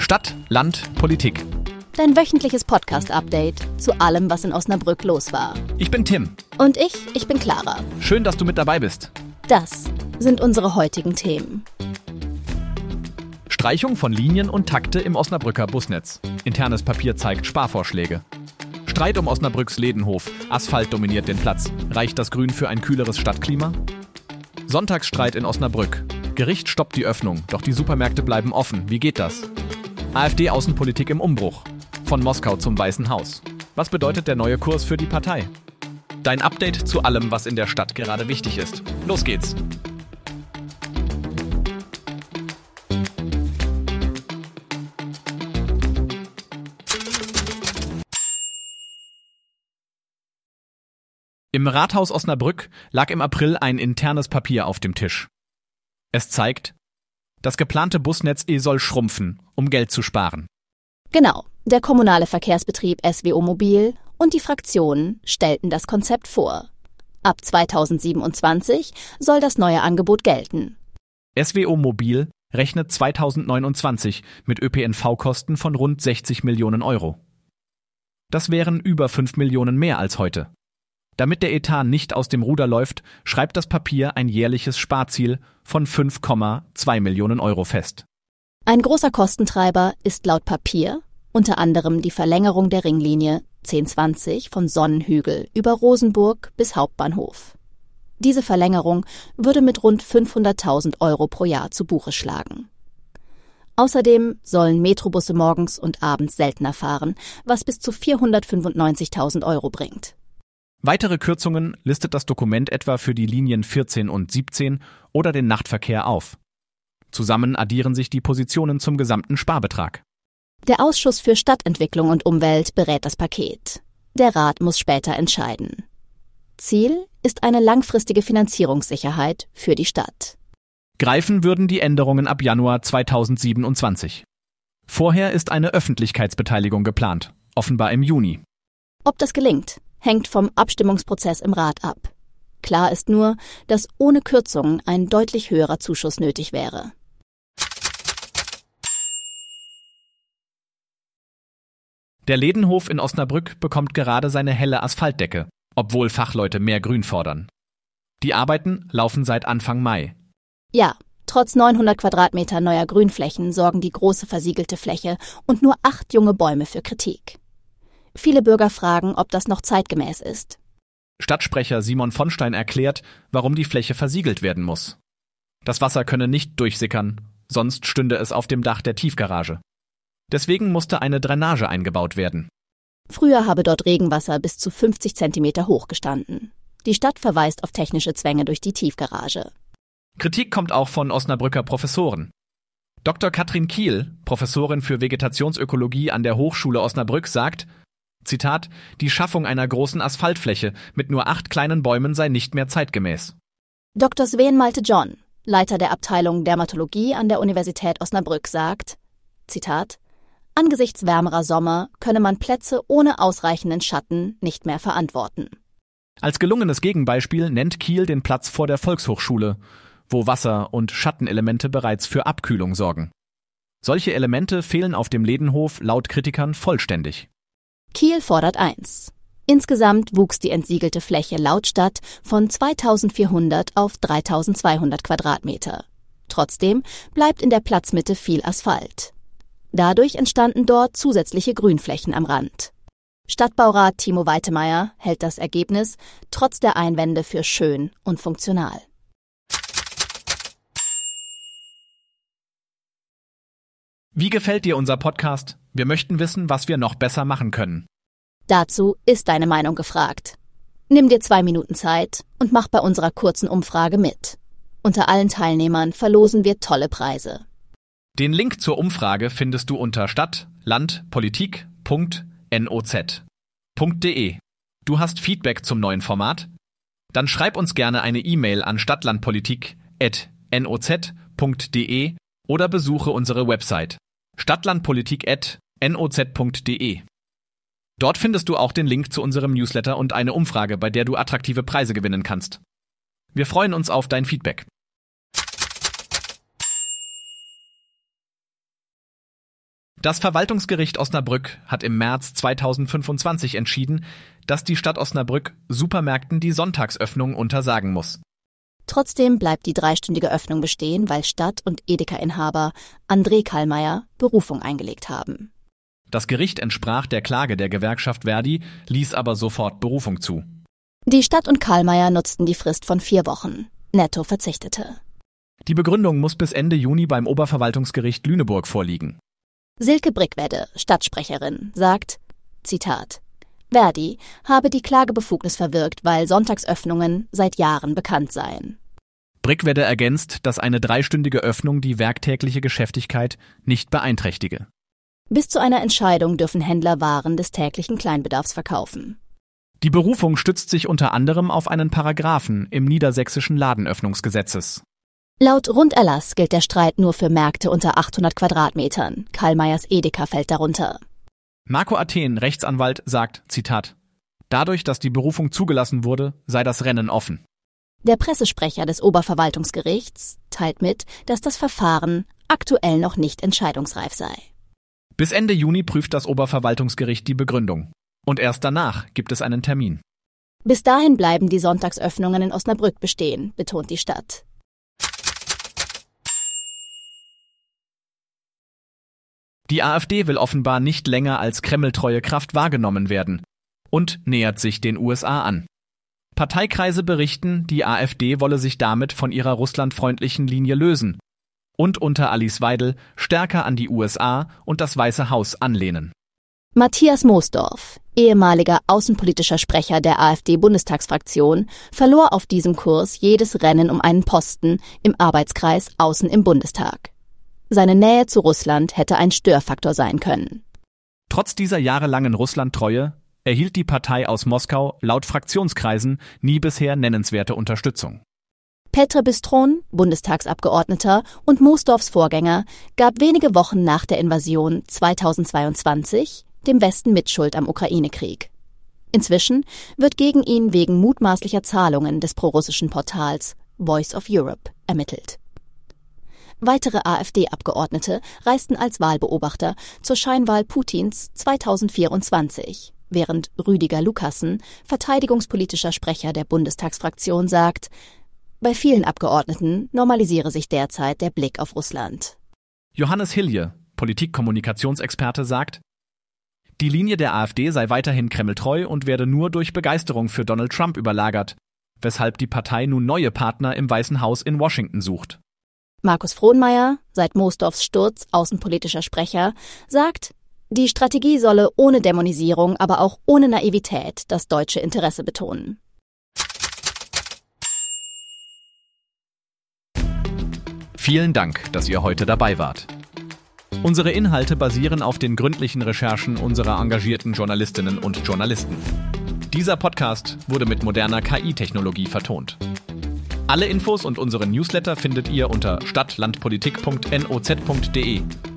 Stadt, Land, Politik. Dein wöchentliches Podcast-Update zu allem, was in Osnabrück los war. Ich bin Tim. Und ich bin Clara. Schön, dass du mit dabei bist. Das sind unsere heutigen Themen. Streichung von Linien und Takte im Osnabrücker Busnetz. Internes Papier zeigt Sparvorschläge. Streit um Osnabrücks Ledenhof. Asphalt dominiert den Platz. Reicht das Grün für ein kühleres Stadtklima? Sonntagsstreit in Osnabrück. Gericht stoppt die Öffnung, doch die Supermärkte bleiben offen. Wie geht das? AfD-Außenpolitik im Umbruch. Von Moskau zum Weißen Haus. Was bedeutet der neue Kurs für die Partei? Dein Update zu allem, was in der Stadt gerade wichtig ist. Los geht's! Im Rathaus Osnabrück lag im April ein internes Papier auf dem Tisch. Es zeigt, das geplante Busnetz soll schrumpfen, um Geld zu sparen. Genau, der kommunale Verkehrsbetrieb SWO Mobil und die Fraktionen stellten das Konzept vor. Ab 2027 soll das neue Angebot gelten. SWO Mobil rechnet 2029 mit ÖPNV-Kosten von rund 60 Millionen Euro. Das wären über 5 Millionen mehr als heute. Damit der Etat nicht aus dem Ruder läuft, schreibt das Papier ein jährliches Sparziel von 5,2 Millionen Euro fest. Ein großer Kostentreiber ist laut Papier unter anderem die Verlängerung der Ringlinie 1020 von Sonnenhügel über Rosenburg bis Hauptbahnhof. Diese Verlängerung würde mit rund 500.000 Euro pro Jahr zu Buche schlagen. Außerdem sollen Metrobusse morgens und abends seltener fahren, was bis zu 495.000 Euro bringt. Weitere Kürzungen listet das Dokument etwa für die Linien 14 und 17 oder den Nachtverkehr auf. Zusammen addieren sich die Positionen zum gesamten Sparbetrag. Der Ausschuss für Stadtentwicklung und Umwelt berät das Paket. Der Rat muss später entscheiden. Ziel ist eine langfristige Finanzierungssicherheit für die Stadt. Greifen würden die Änderungen ab Januar 2027. Vorher ist eine Öffentlichkeitsbeteiligung geplant, offenbar im Juni. Ob das gelingt, hängt vom Abstimmungsprozess im Rat ab. Klar ist nur, dass ohne Kürzungen ein deutlich höherer Zuschuss nötig wäre. Der Ledenhof in Osnabrück bekommt gerade seine helle Asphaltdecke, obwohl Fachleute mehr Grün fordern. Die Arbeiten laufen seit Anfang Mai. Ja, trotz 900 Quadratmeter neuer Grünflächen sorgen die große versiegelte Fläche und nur 8 junge Bäume für Kritik. Viele Bürger fragen, ob das noch zeitgemäß ist. Stadtsprecher Simon von Stein erklärt, warum die Fläche versiegelt werden muss. Das Wasser könne nicht durchsickern, sonst stünde es auf dem Dach der Tiefgarage. Deswegen musste eine Drainage eingebaut werden. Früher habe dort Regenwasser bis zu 50 Zentimeter hoch gestanden. Die Stadt verweist auf technische Zwänge durch die Tiefgarage. Kritik kommt auch von Osnabrücker Professoren. Dr. Katrin Kiel, Professorin für Vegetationsökologie an der Hochschule Osnabrück, sagt, Zitat, die Schaffung einer großen Asphaltfläche mit nur 8 kleinen Bäumen sei nicht mehr zeitgemäß. Dr. Sven Malte-John, Leiter der Abteilung Dermatologie an der Universität Osnabrück, sagt, Zitat, angesichts wärmerer Sommer könne man Plätze ohne ausreichenden Schatten nicht mehr verantworten. Als gelungenes Gegenbeispiel nennt Kiel den Platz vor der Volkshochschule, wo Wasser- und Schattenelemente bereits für Abkühlung sorgen. Solche Elemente fehlen auf dem Ledenhof laut Kritikern vollständig. Kiel fordert 1. Insgesamt wuchs die entsiegelte Fläche laut Stadt von 2.400 auf 3.200 Quadratmeter. Trotzdem bleibt in der Platzmitte viel Asphalt. Dadurch entstanden dort zusätzliche Grünflächen am Rand. Stadtbaurat Timo Weitemeyer hält das Ergebnis trotz der Einwände für schön und funktional. Wie gefällt dir unser Podcast? Wir möchten wissen, was wir noch besser machen können. Dazu ist deine Meinung gefragt. Nimm dir 2 Minuten Zeit und mach bei unserer kurzen Umfrage mit. Unter allen Teilnehmern verlosen wir tolle Preise. Den Link zur Umfrage findest du unter stadt-land-politik.noz.de. Du hast Feedback zum neuen Format? Dann schreib uns gerne eine E-Mail an stadtlandpolitik@noz.de oder besuche unsere Website stadtlandpolitik@noz.de. Dort findest du auch den Link zu unserem Newsletter und eine Umfrage, bei der du attraktive Preise gewinnen kannst. Wir freuen uns auf dein Feedback. Das Verwaltungsgericht Osnabrück hat im März 2025 entschieden, dass die Stadt Osnabrück Supermärkten die Sonntagsöffnung untersagen muss. Trotzdem bleibt die 3-stündige Öffnung bestehen, weil Stadt- und Edeka-Inhaber André Kallmeier Berufung eingelegt haben. Das Gericht entsprach der Klage der Gewerkschaft Verdi, ließ aber sofort Berufung zu. Die Stadt und Kallmeier nutzten die Frist von 4 Wochen. Netto verzichtete. Die Begründung muss bis Ende Juni beim Oberverwaltungsgericht Lüneburg vorliegen. Silke Brickwedde, Stadtsprecherin, sagt, Zitat, Verdi habe die Klagebefugnis verwirkt, weil Sonntagsöffnungen seit Jahren bekannt seien. Brickwedde ergänzt, dass eine 3-stündige Öffnung die werktägliche Geschäftigkeit nicht beeinträchtige. Bis zu einer Entscheidung dürfen Händler Waren des täglichen Kleinbedarfs verkaufen. Die Berufung stützt sich unter anderem auf einen Paragraphen im niedersächsischen Ladenöffnungsgesetzes. Laut Runderlass gilt der Streit nur für Märkte unter 800 Quadratmetern. Kallmeiers Edeka fällt darunter. Marco Athen, Rechtsanwalt, sagt, Zitat, dadurch, dass die Berufung zugelassen wurde, sei das Rennen offen. Der Pressesprecher des Oberverwaltungsgerichts teilt mit, dass das Verfahren aktuell noch nicht entscheidungsreif sei. Bis Ende Juni prüft das Oberverwaltungsgericht die Begründung. Und erst danach gibt es einen Termin. Bis dahin bleiben die Sonntagsöffnungen in Osnabrück bestehen, betont die Stadt. Die AfD will offenbar nicht länger als kremltreue Kraft wahrgenommen werden und nähert sich den USA an. Parteikreise berichten, die AfD wolle sich damit von ihrer russlandfreundlichen Linie lösen und unter Alice Weidel stärker an die USA und das Weiße Haus anlehnen. Matthias Moosdorf, ehemaliger außenpolitischer Sprecher der AfD-Bundestagsfraktion, verlor auf diesem Kurs jedes Rennen um einen Posten im Arbeitskreis Außen im Bundestag. Seine Nähe zu Russland hätte ein Störfaktor sein können. Trotz dieser jahrelangen Russlandtreue erhielt die Partei aus Moskau laut Fraktionskreisen nie bisher nennenswerte Unterstützung. Petr Bystron, Bundestagsabgeordneter und Moosdorfs Vorgänger, gab wenige Wochen nach der Invasion 2022 dem Westen Mitschuld am Ukraine-Krieg. Inzwischen wird gegen ihn wegen mutmaßlicher Zahlungen des prorussischen Portals Voice of Europe ermittelt. Weitere AfD-Abgeordnete reisten als Wahlbeobachter zur Scheinwahl Putins 2024, während Rüdiger Lukassen, verteidigungspolitischer Sprecher der Bundestagsfraktion, sagt, bei vielen Abgeordneten normalisiere sich derzeit der Blick auf Russland. Johannes Hilje, Politikkommunikationsexperte, sagt, die Linie der AfD sei weiterhin kremltreu und werde nur durch Begeisterung für Donald Trump überlagert, weshalb die Partei nun neue Partner im Weißen Haus in Washington sucht. Markus Frohnmeier, seit Moosdorfs Sturz außenpolitischer Sprecher, sagt, die Strategie solle ohne Dämonisierung, aber auch ohne Naivität das deutsche Interesse betonen. Vielen Dank, dass ihr heute dabei wart. Unsere Inhalte basieren auf den gründlichen Recherchen unserer engagierten Journalistinnen und Journalisten. Dieser Podcast wurde mit moderner KI-Technologie vertont. Alle Infos und unseren Newsletter findet ihr unter stadtlandpolitik.noz.de.